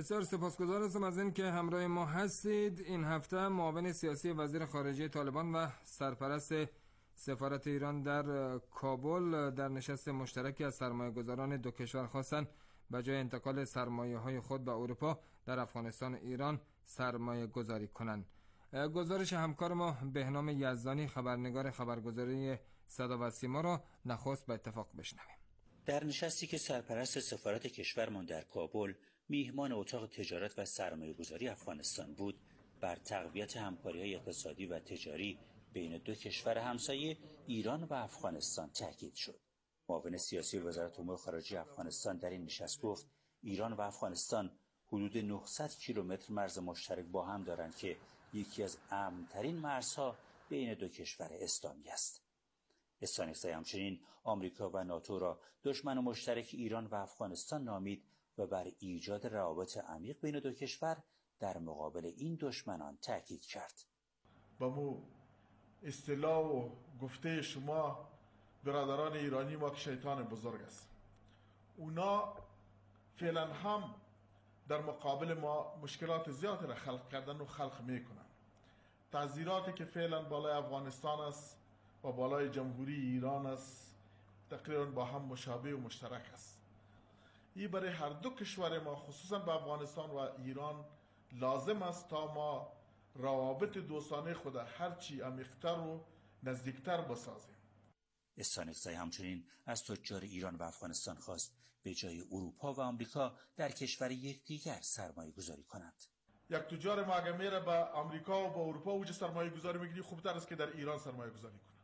بسیار سپاسگزار هستم از این که همراه ما هستید. این هفته معاون سیاسی وزیر خارجه طالبان و سرپرست سفارت ایران در کابل در نشست مشترکی از سرمایه‌گذاران دو کشور خواستند به جای انتقال سرمایه‌های خود به اروپا در افغانستان و ایران سرمایه گذاری کنند. گزارش همکار ما بهنام یزدانی خبرنگار خبرگزاری صدا و سیما را نخست به اتفاق بشنویم. در نشستی که سرپرست سفارت کشورمان در کابل میهمان اتاق تجارت و سرمایه‌گذاری افغانستان بود، بر تقویت همکاری‌های اقتصادی و تجاری بین دو کشور همسایه ایران و افغانستان تاکید شد. معاون سیاسی وزارت امور خارجه افغانستان در این نشست گفت ایران و افغانستان حدود 900 کیلومتر مرز مشترک با هم دارند که یکی از امن‌ترین مرزها بین دو کشور اسلامی است. استانکسای همچنین آمریکا و ناتو را دشمن مشترک ایران و افغانستان نامید و بر ایجاد روابط عمیق بین دو کشور در مقابل این دشمنان تاکید کرد. با مو اصطلاح و گفته شما برادران ایرانی ما که شیطان بزرگ است، اونا فعلا هم در مقابل ما مشکلات زیادی را خلق کردن و خلق میکنن. تعذیراتی که فعلا بالای افغانستان است و بالای جمهوری ایران است تقریبا با هم مشابه و مشترک است. این برای هر دو کشور ما خصوصا به افغانستان و ایران لازم است تا ما روابط دوستانه خود هرچی عمیق‌تر و نزدیکتر بسازیم. استانکسای همچنین از تجار ایران و افغانستان خواست به جای اروپا و آمریکا در کشور یکدیگر سرمایه گذاری کنند. یک تجار ما اگر میره به آمریکا و به اروپا اوج سرمایه گذاری میگیری، خوبتر است که در ایران سرمایه گذاری کنه.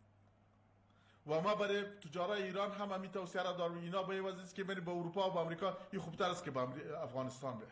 و ما برای تجارای ایران هم همین توصیه را داریم، اینا به وجه است که بری به اروپا و به آمریکا، این خوبتر است که به افغانستان بره.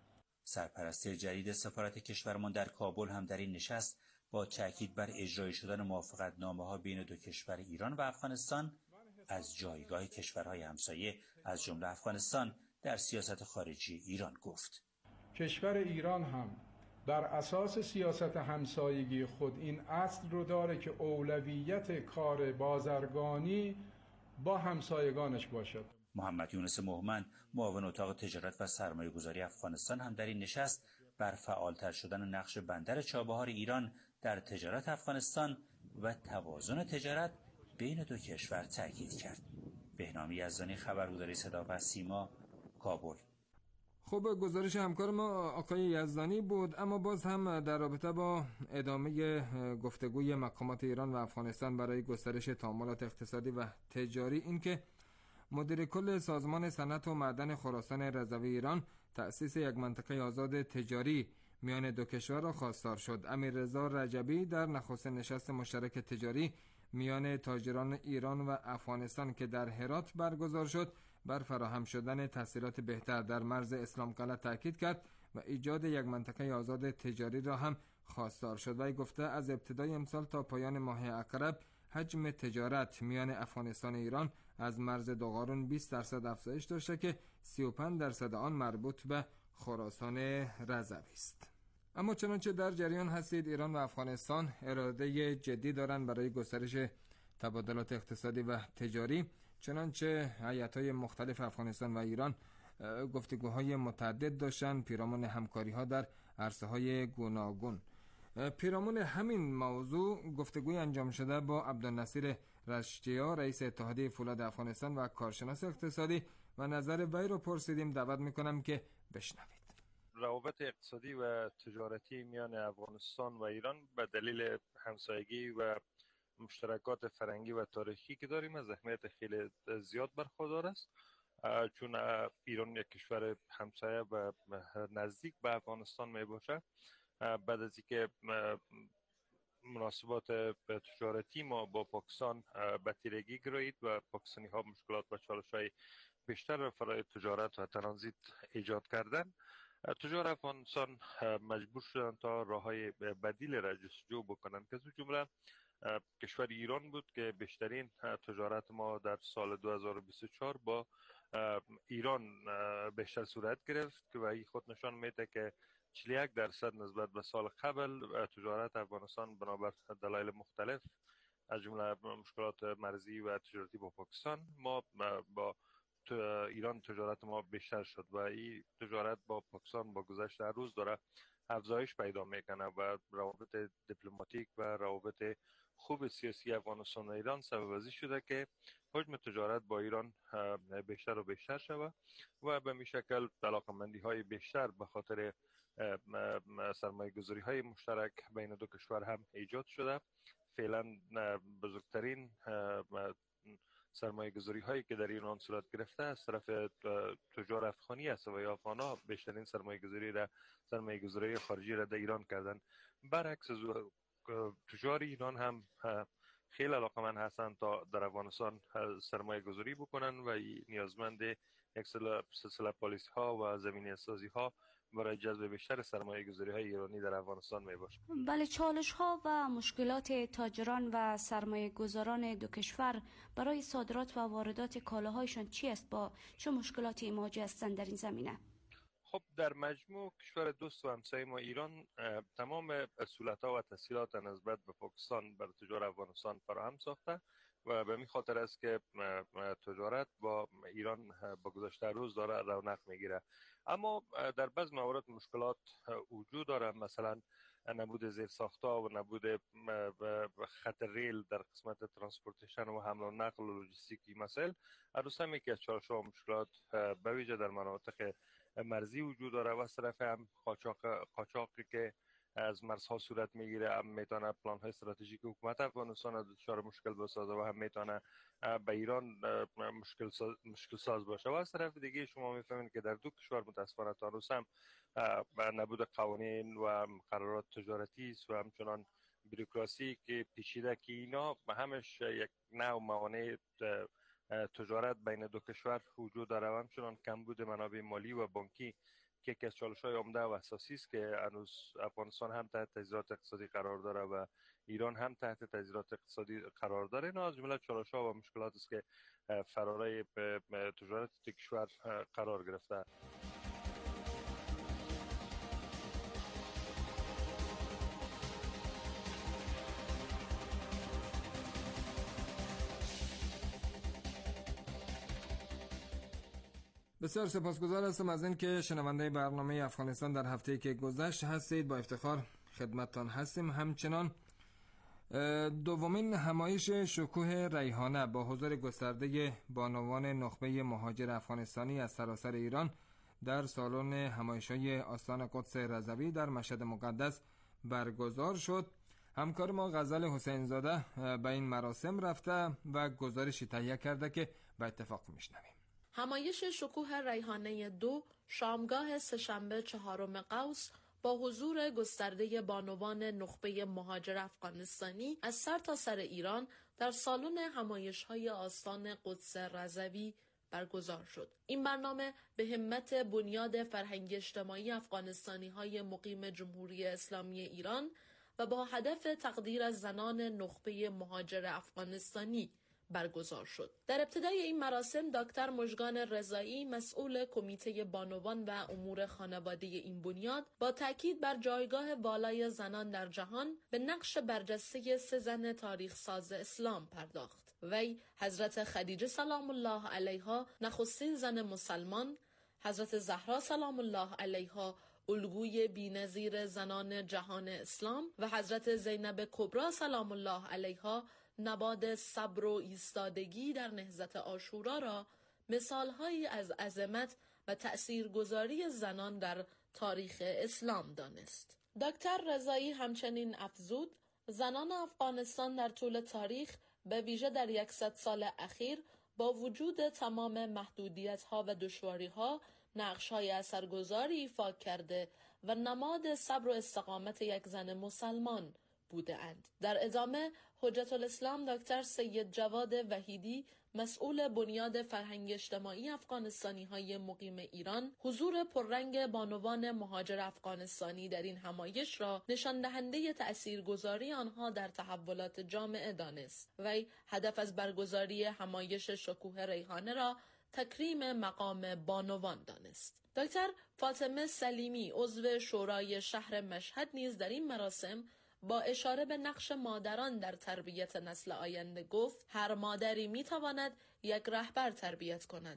سرپرست جدید سفارت کشورمان در کابل هم در این نشست با تاکید بر اجرای شدن موافقتنامه‌ها بین دو کشور ایران و افغانستان از جایگاه کشورهای همسایه از جمله افغانستان در سیاست خارجی ایران گفت. کشور ایران هم بر اساس سیاست همسایگی خود این اصل رو داره که اولویت کار بازرگانی با همسایگانش باشد. محمد یونس مهمن معاون اتاق تجارت و سرمایه‌گذاری افغانستان هم در این نشست بر فعالتر شدن نقش بندر چابهار ایران در تجارت افغانستان و توازن تجارت بین دو کشور تاکید کرد. بهنام یزدانی خبرگزاری صدا و سیما، کابل. خب گزارش همکار ما آقای یزدانی بود. اما باز هم در رابطه با ادامه گفتگوی مقامات ایران و افغانستان برای گسترش تعاملات اقتصادی و تجاری، این که مدیر کل سازمان صنعت و معدن خراسان رضوی ایران تأسیس یک منطقه آزاد تجاری میان دو کشور را خواستار شد. امیررضا رجبی در نخستین نشست مشترک تجاری میان تاجران ایران و افغانستان که در هرات برگزار شد بر فراهم شدن تسهیلات بهتر در مرز اسلام قلعه تاکید کرد و ایجاد یک منطقه آزاد تجاری را هم خواستار شد. وی گفته از ابتدای امسال تا پایان ماه اکرب حجم تجارت میان افغانستان و ایران از مرز دوقارون 20% افزایش داشته که 35% آن مربوط به خراسان رضوی است. اما چنانچه در جریان هستید، ایران و افغانستان اراده جدی دارند برای گسترش تبادلات اقتصادی و تجاری. چنانچه هیئت‌های مختلف افغانستان و ایران گفتگوهای متعدد داشتند پیرامون همکاری‌ها در عرصه‌های گوناگون. پیرامون همین موضوع گفتگوی انجام شده با عبدالنصیر رشتیا، رئیس اتحادیه فولاد افغانستان و کارشناس اقتصادی، و نظر وی رو پرسیدیم. دعوت میکنم که بشنوید. روابط اقتصادی و تجارتی میان افغانستان و ایران به دلیل همسایگی و مشترکات فرهنگی و تاریخی که داریم از اهمیت خیلی زیاد برخوردار است، چون ایران یک کشور همسایه و نزدیک به افغانستان می باشه. بعد از اینکه مناسبات تجارتی ما با پاکستان به تیرگی گرایید و پاکستانی ها مشکلات و چالش‌های بیشتر برای تجارت و ترانزیت ایجاد کردن، تجار افغانستان مجبور شدن تا راه‌های بدیل را جستجو بکنن که از جمله کشور ایران بود که بیشترین تجارت ما در سال 2024 با ایران بیشتر صورت گرفت که و این خود نشان میده که 41% نسبت به سال قبل تجارت افغانستان بنابر دلایل مختلف از جمله مشکلات مرزی و تجارتی با پاکستان ما با ایران تجارت ما بیشتر شد و این تجارت با پاکستان با گذشت روز داره افزایش پیدا میکنه و روابط دیپلماتیک و روابط خوب سیاسی افغانستان و ایران سبب ازی شده که حجم تجارت با ایران بیشتر و بیشتر شود و به می شکل علاقمندی های بیشتر به خاطر سرمایه گذاری های مشترک بین دو کشور هم ایجاد شده. فعلا بزرگترین سرمایه گذاری هایی که در ایران صورت گرفته از طرف تجار افغانی است و افغان ها بیشترین سرمایه گذاری خارجی را در ایران کردن. برعکس تجار ایران هم خیلی علاقمند هستند تا در افغانستان سرمایه گذاری بکنن و نیازمند یک سلسله پالیسی ها و زمینه سازی ها برای جذب بیشتر سرمایه گذاری های ایرانی در افغانستان می باشه. بله، چالش ها و مشکلات تاجران و سرمایه گذاران دو کشور برای صادرات و واردات کالاهایشان چی است؟ با چه مشکلاتی مواجه هستند در این زمینه؟ خب در مجموع کشور دوست و همسایه ما ایران تمام اصولت‌ها و تسهیلات نسبت به پاکستان بر تجار افغانستان فراهم ساخته و به این خاطر است که تجارت با ایران با گذشته روز داره رونق میگیره. اما در بعضی موارد مشکلات وجود داره، مثلا نبود زیرساخت‌ها و نبود خط ریل در قسمت ترانسپورتیشن و حمل و نقل و لوجستیکی مسائل عروس هم یکی از چالش‌ها و مشکلات به ویژه در مناطق مرزی وجود داره و از طرف هم قاچاقی که از مرزها صورت میگیره هم میتونه پلان های استراتژیک حکومت افغانستان دچار مشکل بسازه و هم میتونه به ایران مشکل ساز باشه. و از طرف دیگه شما میفهمید که در دو کشور متاسفانه تا هنوز هم نبود قوانین و قرارداد تجارتی است و همچنان بروکراسی که پیچیده که اینا همش یک نوع موانع تجارت بین دو کشور وجود داره و همچنان کمبود منابع مالی و بانکی که یکی از چالش‌های عمده و اساسی است که هنوز افغانستان هم تحت تضییعات اقتصادی قرار داره و ایران هم تحت تضییعات اقتصادی قرار داره. اینا از جمله چالش‌ها و مشکلات است که فرارای تجارت کشور قرار گرفته. بسیار سپاسگزار هستم از این که شنونده برنامه افغانستان در هفته‌ای که گذشت هستید. با افتخار خدمتتان هستیم. همچنان دومین همایش شکوه ریحانه با حضور گسترده بانوان نخبه مهاجر افغانستانی از سراسر ایران در سالن همایش‌های آستان قدس رضوی در مشهد مقدس برگزار شد. همکار ما غزل حسین زاده به این مراسم رفته و گزارشی تهیه کرده که به اتفاق میشنویم. همایش شکوه ریحانه 2 شامگاه سه‌شنبه 4 قوس با حضور گسترده بانوان نخبه مهاجر افغانستانی از سرتاسر ایران در سالن همایش‌های آستان قدس رضوی برگزار شد. این برنامه به همت بنیاد فرهنگی اجتماعی افغانستانی‌های مقیم جمهوری اسلامی ایران و با هدف تقدیر از زنان نخبه مهاجر افغانستانی برگزار شد. در ابتدای این مراسم دکتر مژگان رضایی مسئول کمیته بانوان و امور خانواده این بنیاد با تاکید بر جایگاه والای زنان در جهان به نقش برجسته 3 زن تاریخ ساز اسلام پرداخت. وی حضرت خدیجه سلام الله علیها نخستین زن مسلمان، حضرت زهرا سلام الله علیها الگوی بی‌نظیر زنان جهان اسلام و حضرت زینب کبری سلام الله علیها نباد صبر و ایستادگی در نهضت عاشورا را مثالهایی از عظمت و تأثیرگذاری زنان در تاریخ اسلام دانست. دکتر رضایی همچنین افزود زنان افغانستان در طول تاریخ به ویژه در 100 سال اخیر با وجود تمام محدودیت‌ها و دشواری‌ها نقش‌های اثرگذاری ایفا کرده و نماد صبر و استقامت یک زن مسلمان بوده اند. در ادامه حجت الاسلام دکتر سید جواد وحیدی مسئول بنیاد فرهنگی اجتماعی افغانستانی‌های مقیم ایران حضور پررنگ بانوان مهاجر افغانستانی در این همایش را نشان دهنده تأثیرگذاری آنها در تحولات جامعه دانست. وی هدف از برگزاری همایش شکوه ریحانه را تکریم مقام بانوان دانست. دکتر فاطمه سلیمی عضو شورای شهر مشهد نیز در این مراسم با اشاره به نقش مادران در تربیت نسل آینده گفت هر مادری میتواند یک رهبر تربیت کند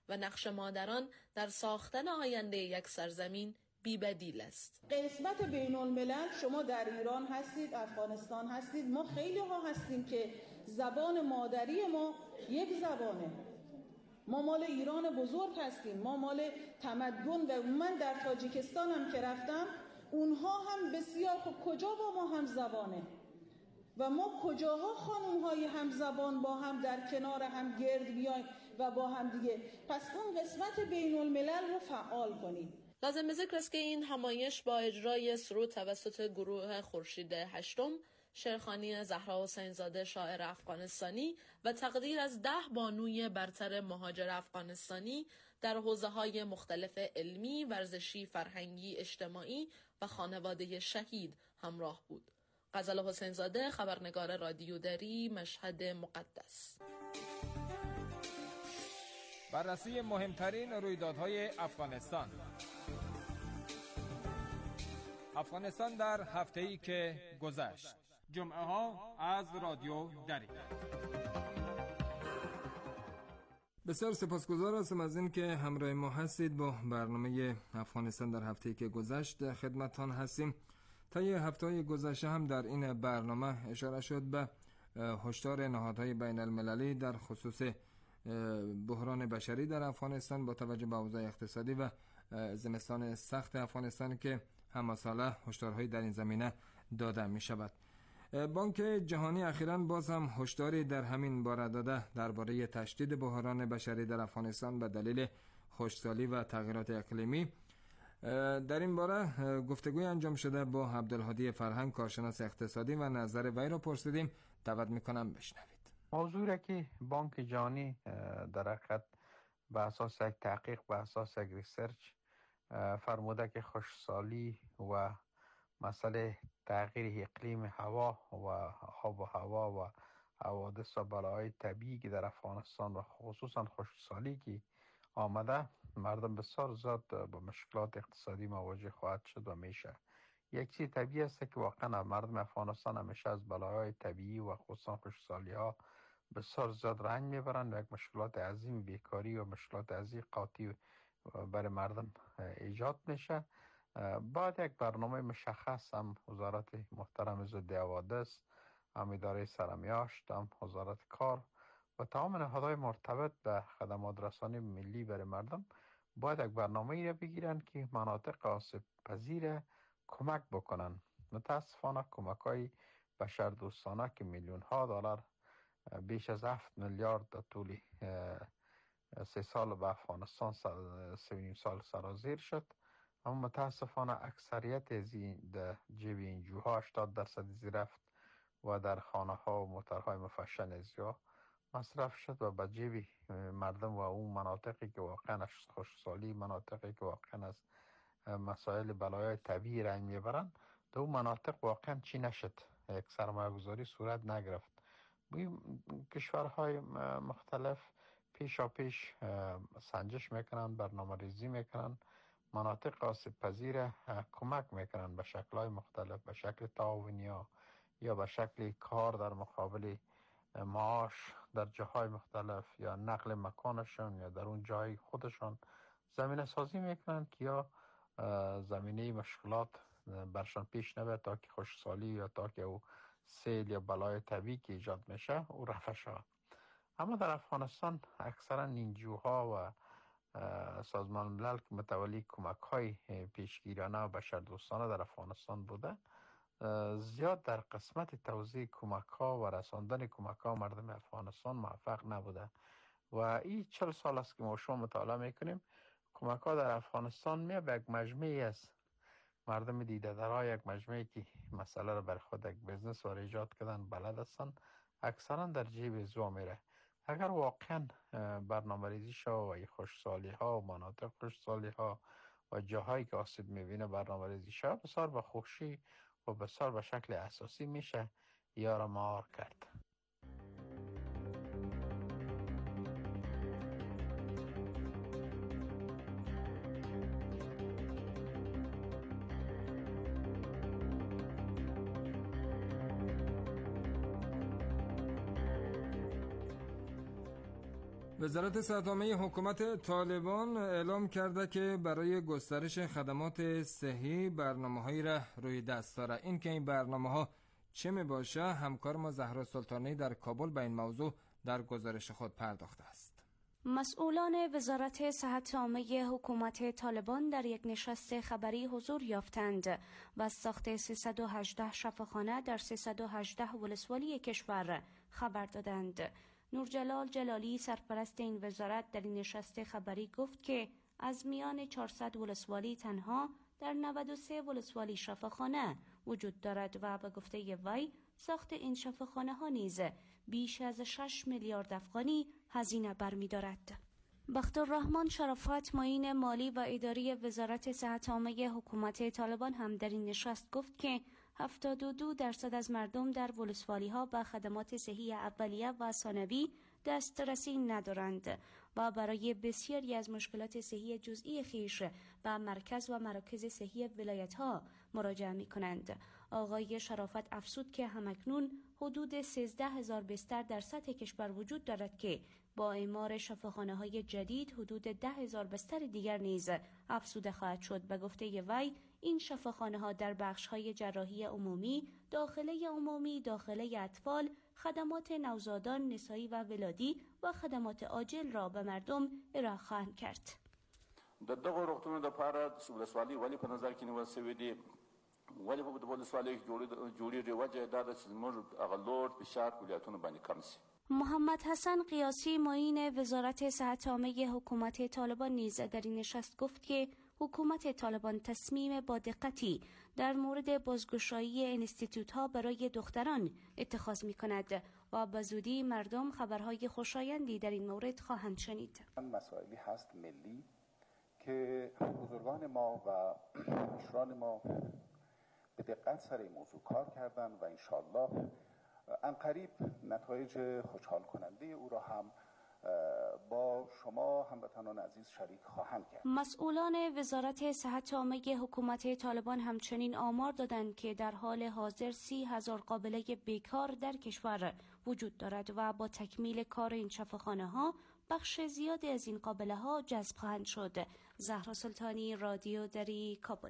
و نقش مادران در ساختن آینده یک سرزمین بی‌بدیل است. قسمت بین الملل شما در ایران هستید، افغانستان هستید، ما خیلی ها هستیم که زبان مادری ما یک زبانه. ما مال ایران بزرگ هستیم، ما مال تمدن و من در تاجیکستانم که رفتم اونها هم بسیار خوب کجا با ما هم زبانه و ما کجاها خانوم‌های هم زبان با هم در کنار هم گرد بیایم و با هم دیگه. پس اون قسمت بین الملل رو فعال کنیم. لازم ذکر است که این همایش با اجرای سرود توسط گروه خورشید هشتم، شعرخوانی زهرا حسین زاده شاعر افغانستانی و تقدیر از 10 بانوی برتر مهاجر افغانستانی در حوزه‌های مختلف علمی، ورزشی، فرهنگی، اجتماعی و خانواده شهید همراه بود. غزل حسین زاده، خبرنگار رادیو دری، مشهد مقدس. بررسی مهمترین رویدادهای افغانستان. افغانستان در هفته‌ای که گذشت. جمعه ها از رادیو دری. بسیار سپاسگزار هستم از این که همراه ما هستید. با برنامه افغانستان در هفته‌ای که گذشت خدمتتان هستیم. طی هفته‌های گذشته هم در این برنامه اشاره شد به هشدار نهادهای بین المللی در خصوص بحران بشری در افغانستان با توجه به اوضاع اقتصادی و زمستان سخت افغانستان که همساله هشدارهایی در این زمینه داده می شود. بانک جهانی اخیراً باز هم هشداری در همین باره داده درباره تشدید بحران بشری در افغانستان به دلیل خشکسالی و تغییرات اقلیمی. در این باره گفتگوی انجام شده با عبدالهادی فرهنگ، کارشناس اقتصادی، و نظر وی را پرسیدیم. دعوت میکنم بشنوید. موضوعی را که بانک جهانی در حقیقت به اساس یک تحقیق، به اساس یک ریسرچ فرموده که خشکسالی و مسئله تغییر اقلیم هوا و آب و هوا و حوادث و بلاهای طبیعی که در افغانستان و خصوصا خشکسالی که آمده، مردم بسیار زیاد با مشکلات اقتصادی مواجه خواهد شد و میشه. یک چیز طبیعی است که واقعا مردم افغانستان همیشه از بلاهای طبیعی و خصوصا خشکسالی ها بسیار زیاد رنج میبرند و یک مشکلات عظیم بیکاری و مشکلات عظیم قاطی برای مردم ایجاد میشه. بعد یک برنامه مشخص هم وزارت محترم ضد حوادث، هم اداره سرمیاشت، هم وزارت کار و تمام نهادهای مرتبط به خدمات رسانی ملی برای مردم باید یک برنامه را بگیرن که مناطق آسیب پذیر کمک بکنن. متاسفانه کمک های بشردوستانه که میلیون ها دلار بیش از 7 میلیارد در طول 3 سال به افغانستان 3.5 سال سرازیر شد، اما متاسفانه اکثریت از در جیب این جوها 80% زی رفت و در خانه ها و موترهای مفشن ازیا مصرف شد و به جیب مردم و اون مناطقی که واقعا خشکسالی، مناطقی که واقعا از مسائل بلایای طبیعی رنج میبرن، در اون مناطق واقعا چی نشد، یک سرمایه گذاری صورت نگرفت. کشورهای مختلف پیشا پیش سنجش میکنن، برنامه ریزی میکنن، مناطق آسیب پذیر کمک میکنن به شکل‌های مختلف، به شکل تعاونی یا به شکل کار در مقابل معاش در جاهای مختلف یا نقل مکانشون یا در اون جای خودشون زمینه سازی میکنن که یا زمینه مشکلات برشان پیش نبود تا که خشکسالی یا تا که او سیل یا بلای طبیعی که ایجاد میشه او رفع شود. اما در افغانستان اکثرا NGOها و سازمان ملل که متولی کمک های پیشگیرانه و بشردوستانه در افغانستان بوده، زیاد در قسمت توزیع کمک ها و رساندن کمک ها مردم افغانستان موفق نبوده و این 40 سال است که ما شما مطالعه میکنیم کمک ها در افغانستان میاد یک مجموعی است مردم دیده درها، یک مجموعی که مسئله را بر خود یک بزنس و ایجاد کردن بلد هستن، اکثرا در جیب زوا میره. اگر واقعا برنامه ریزی شد و خشکسالی ها و مناطق خشکسالی ها و جاهایی که آسیب میبینه برنامه ریزی شد، بسیار به خوشی و بسیار به شکل اساسی میشه یار مار کرد. وزارت صحت عامه حکومت طالبان اعلام کرده که برای گسترش خدمات صحی برنامه‌هایی را روی دست داره. این که این برنامه‌ها چه می باشه، همکار ما زهرا سلطانی در کابل به این موضوع در گزارش خود پرداخته است. مسئولان وزارت صحت عامه حکومت طالبان در یک نشست خبری حضور یافتند و از ساخت 318 شفاخانه در 318 ولسوالی کشور خبر دادند. نورجلال جلالی سرپرست این وزارت در این نشست خبری گفت که از میان 400 ولسوالی تنها در 93 ولسوالی شفاخانه وجود دارد و به گفته وی ساخت این شفاخانه ها نیز بیش از 6 میلیارد افغانی هزینه برمی‌دارد. بختالرحمن شرافت معین مالی و اداری وزارت صحت عامه حکومت طالبان هم در این نشست گفت که 72% از مردم در ولسوالی ها به خدمات صحی اولیه و ثانوی دسترسی ندارند و برای بسیاری از مشکلات صحی جزئی خیش به مرکز و مراکز صحی ولایت ها مراجعه می کنند. آقای شرافت افزود که همکنون حدود 13,000 بستر در سطح کشور وجود دارد که با اعمار شفاخانه های جدید حدود 10,000 بستر دیگر نیز افزوده خواهد شد. به گفته وی این شفاخانه ها در بخش های جراحی عمومی، داخله عمومی، داخله اطفال، خدمات نوزادان، نسایی و ولادی و خدمات عاجل را به مردم ارائه خواهند کرد. د دغه روغتونونو لپاره ولسوالۍ ولې په نظر کې نیول شوې دي، ولې په ولسوالیو کې جوړېږي، وجه دا ده چې زموږ هغه لوډ فشار په ولایتونو باندې کم شي. محمد حسن قیاسی معین وزارت صحت عامه حکومت طالبان نیز در این نشست گفت که حکومت طالبان تصمیم با دقتی در مورد بازگشایی انستیتوت ها برای دختران اتخاذ می کند و به زودی مردم خبرهای خوشایندی در این مورد خواهند شنید. مسائلی هست ملی که بزرگان ما و پیشران ما به دقت سر این موضوع کار کردن و انشالله عنقریب نتایج خوشحال کننده او را هم با شما هموطنان عزیز شریک خواهند کرد. مسئولان وزارت صحت عامه حکومت طالبان همچنین آمار دادند که در حال حاضر 30,000 قابله بیکار در کشور وجود دارد و با تکمیل کار این شفاخانه ها بخش زیادی از این قابله ها جذب خواهند شد. زهرا سلطانی، رادیو دری، کابل.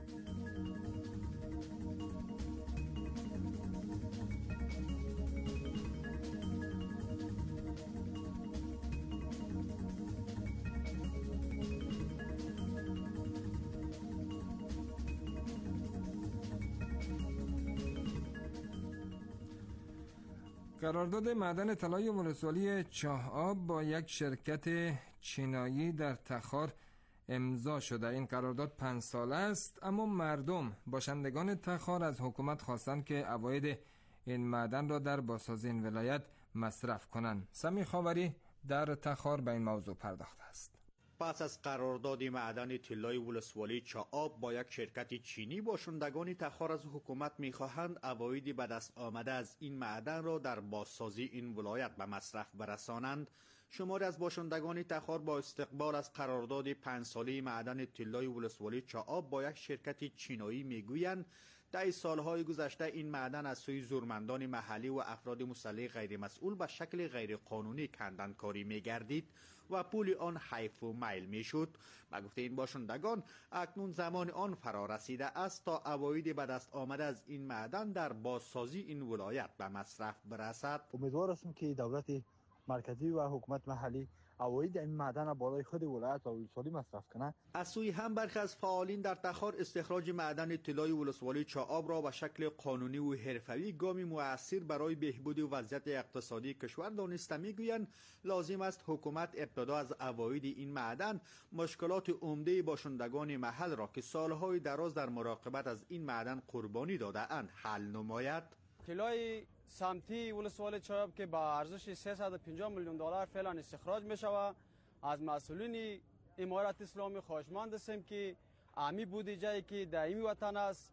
قرارداد معدن طلای ولسوالی چاه آب با یک شرکت چینایی در تخار امضا شده. این قرارداد 5 ساله است، اما مردم باشندگان تخار از حکومت خواستند که عواید این معدن را در بازسازی این ولایت مصرف کنند. سمی خاوری در تخار به این موضوع پرداخته است. پس از قرارداد معدن طلای ولسوالی چاه آب با یک شرکت چینی، باشندگان تخار از حکومت می‌خواهند عوایدی به دست آمده از این معدن را در بازسازی این ولایت به مصرف برسانند. شماری از باشندگان تخار با استقبال از قرارداد 5 ساله معدن طلای ولسوالی چاه آب با یک شرکت چینایی میگویند در سالهای گذشته این معدن از سوی زورمندان محلی و افراد مسلح غیر مسئول به شکل غیر قانونی کندنکاری می‌گردید و پول آن حیف و میل میشد. به گفته این باشندگان اکنون زمان آن فرا رسیده است تا عواید به دست آمده از این معدن در بازسازی این ولایت به مصرف برسد. امیدوار هستم که دولت مرکزی و حکومت محلی عواید این معدن بالای خود ولایت و ولسوالی مصرف کنه. از سوی هم برخی از فعالین در تخار استخراج معدن طلای ولسوالی چاه آب را به شکل قانونی و حرفه‌ای گامی مؤثر برای بهبود وضعیت اقتصادی کشور دانسته میگویند لازم است حکومت ابتدا از عواید این معدن مشکلات عمده باشندگان محل را که سالهای دراز در مراقبت از این معدن قربانی داده اند حل نماید. طلای سمتی ولسوالی چاه آب که با ارزش 350 میلیون دلار فعلا استخراج می شود، از مسئولین امارت اسلامی خواهشمند هستیم که امی بودجه‌ای که در این وطن است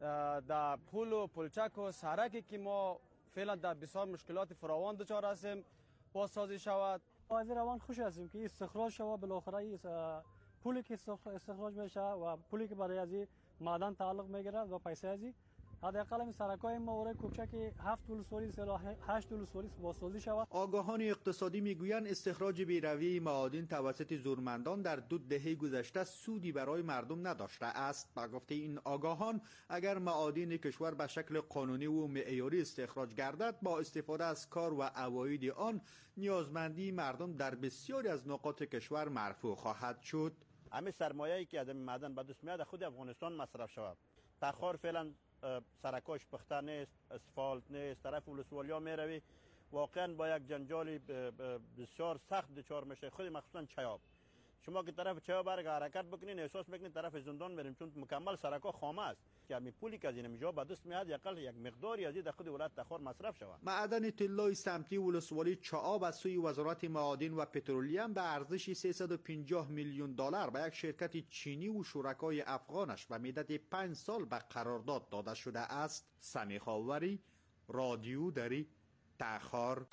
در پول و پلچک و سرکی که ما فعلا در بسیار مشکلات فراوان دچار هستیم بازسازی شود. از روان خوش هستیم که استخراج شود، بالاخره پولی که استخراج میشه و پولی که برای از معدن تعلق میگیره و پیسه ازی حداقل این سرکای ما برای کوچک 7 ولسوالی 8 ولسوالی بازسازی شود. آگاهان اقتصادی میگویند استخراج بی‌رویه معادن توسط زورمندان در 2 دهه گذشته سودی برای مردم نداشته است. با گفته این آگاهان اگر معادن کشور به شکل قانونی و معیاری استخراج گردد با استفاده از کار و عواید آن نیازمندی مردم در بسیاری از نقاط کشور مرفوع خواهد شد. همه سرمایه‌ای که از معدن به دست میاد خود افغانستان مصرف شود. تخار فعلا سرکاش پخته نیست، اسفالت نیست، طرف ولسوالیا میروی واقعا با یک جنجال بسیار سخت دچار میشه. خود مخصوصا چیاب، شما که طرف چیاب برگ حرکت بکنین احساس میکنین طرف زندان میریم، چون مکمل سرکا خامه است که همین پولی که از این میجا به دست میاد یقل یک مقداری از این در خود ولایت تخار مصرف شود. معدن طلای سمتی ولسوالی چعاب از سوی وزارت معادن و پترولیم به ارزش 350 میلیون دلار به یک شرکت چینی و شرکای افغانش به مدت 5 سال به قرارداد داده شده است. سمیخاوری، رادیو دری، تخار.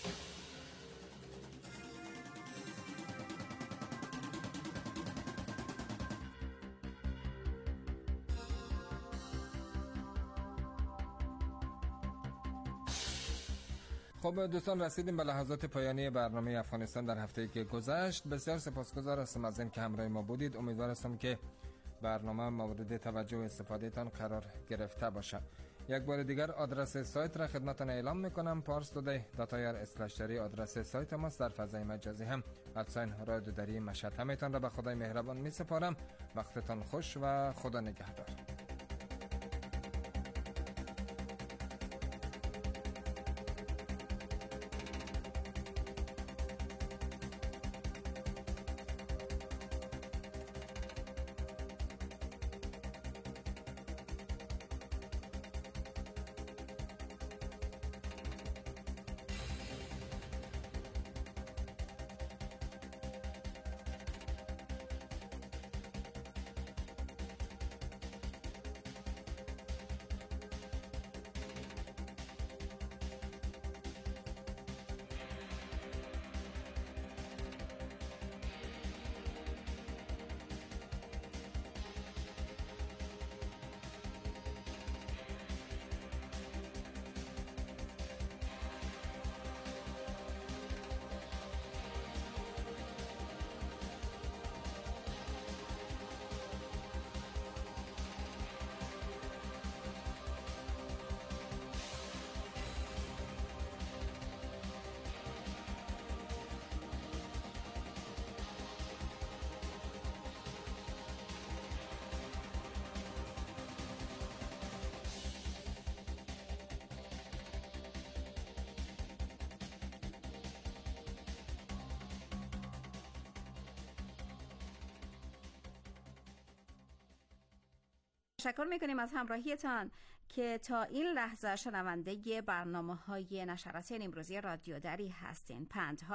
خب دوستان، رسیدیم به لحظات پایانی برنامه افغانستان در هفته‌ای که گذشت. بسیار سپاسگزار هستم از اینکه همراه ما بودید. امیدوار هستم که برنامه مورد توجه و استفاده تان قرار گرفته باشد. یک بار دیگر آدرس سایت را خدمتتان اعلام میکنم: parstoday.ir/dari آدرس سایت ماست. در فضای مجازی هم @رادیو دری مشهد. همیتان را به خدای مهربان میسپارم. وقتتان خوش و خدا نگهدار. تشکر میکنیم از همراهیتان که تا این لحظه شنونده برنامه‌های نشرات امروزی رادیو دری هستین. پندها